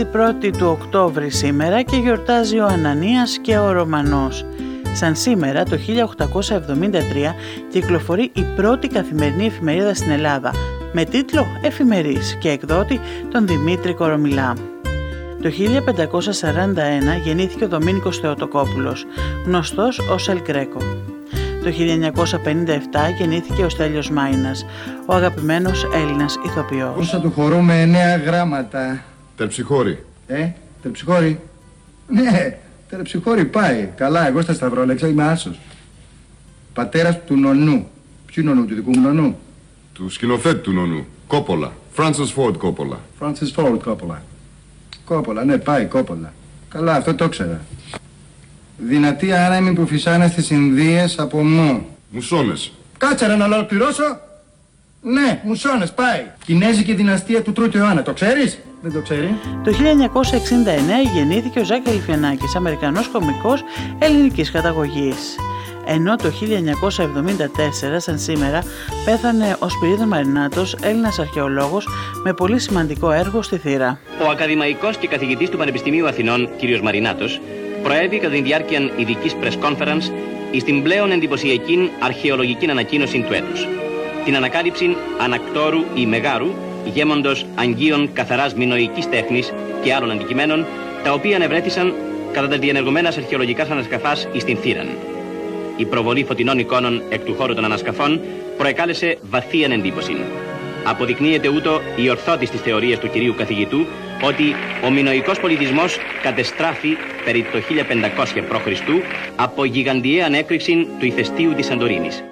21η του Οκτώβρη σήμερα και γιορτάζει ο Ανανίας και ο Ρωμανός. Σαν σήμερα το 1873 κυκλοφορεί η πρώτη καθημερινή εφημερίδα στην Ελλάδα με τίτλο «Εφημερής» και εκδότη τον Δημήτρη Κορομιλά. Το 1541 γεννήθηκε ο Δομήνικος Θεοτοκόπουλος, γνωστός ως Ελ Γκρέκο. Το 1957 γεννήθηκε ο Στέλιος Μάινας, ο αγαπημένος Έλληνας ηθοποιός. Πόσα του χορού με 9 γράμματα. Τερψιχώρη. Τερψιχώρη. Ναι, Τερψιχώρη πάει. Καλά, εγώ στα Σταυρόλεξα είμαι άσος. Πατέρας του νονού. Ποιου νονού, του δικού μου νονού? Του σκηνοθέτη του νονού. Κόπολα. Francis Ford Coppola. Francis Ford Coppola. Κόπολα, ναι, πάει, Κόπολα. Καλά, αυτό το ήξερα. Δυνατοί άνεμοι που φυσάνε στις Ινδίες από μου. Μουσώνες. Κάτσε ρε να ολοκληρώσω. Ναι, μουσώνες, πάει. Κινέζικη δυναστεία του Τρίτου αιώνα, το ξέρεις? Δεν το ξέρει. Το 1969 γεννήθηκε ο Ζακ Γαλιφιανάκης, Αμερικανός κωμικός ελληνικής καταγωγής. Ενώ το 1974, σαν σήμερα, πέθανε ο Σπυρίδων Μαρινάτος, Έλληνας αρχαιολόγος με πολύ σημαντικό έργο στη Θήρα. Ο ακαδημαϊκός και καθηγητής του Πανεπιστημίου Αθηνών, κ. Μαρινάτος, προέβη κατά την διάρκεια ειδικής press conference στην πλέον εντυπωσιακή αρχαιολογική ανακοίνωση του έτους. Την ανακάλυψη ανακτόρου ή μεγάρου, γέμοντος αγγείων καθαράς μινοϊκής τέχνης και άλλων αντικειμένων, τα οποία ανεβρέθησαν κατά τα διενεργομένας αρχαιολογικάς ανασκαφάς στην Θήραν. Η προβολή φωτεινών εικόνων εκ του χώρου των ανασκαφών προεκάλεσε βαθίαν εντύπωση. Αποδεικνύεται ούτω η ορθότης της θεωρίας του κυρίου καθηγητού ότι ο μινοϊκός πολιτισμός κατεστράφη περί το 1500 π.Χ. από γιγαντιαίαν έκρηξη του ηφαιστείου της Σαντορίνης.